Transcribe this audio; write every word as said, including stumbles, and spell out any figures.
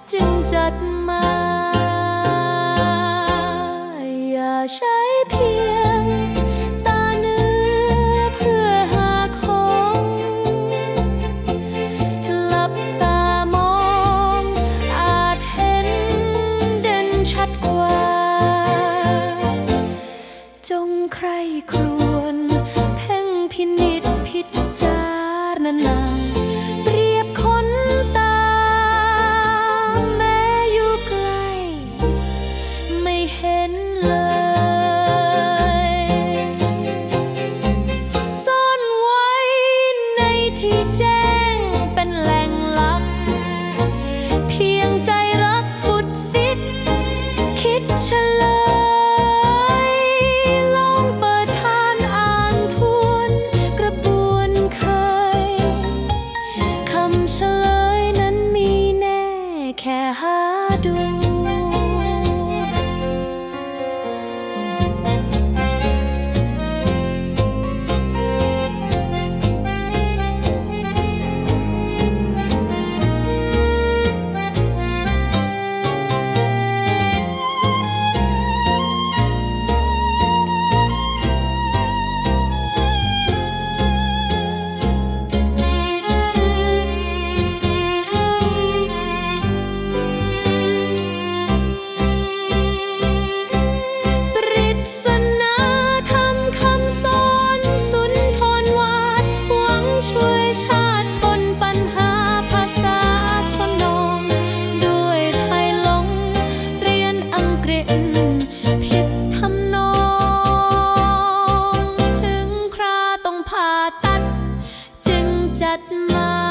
จึงจัดมาอย่าใช้เพียงตาเนื้อเพื่อหาของหลับตามองอาจเห็นเด่นชัดกว่าจงใคร่ครวญเพ่งพินิจพิจารณาเปรียบคนตาแม้อยู่ไกลไม่เห็นเลยซ่อนไว้ในที่แจ้งเป็นแหล่งลับเพียงใจรักฟุดฟิตคิดเฉลยลองเปิดผ่านอ่านทวนกระบวนเคยคำเฉลยนั้นมีแน่แค่หาดูจัดมา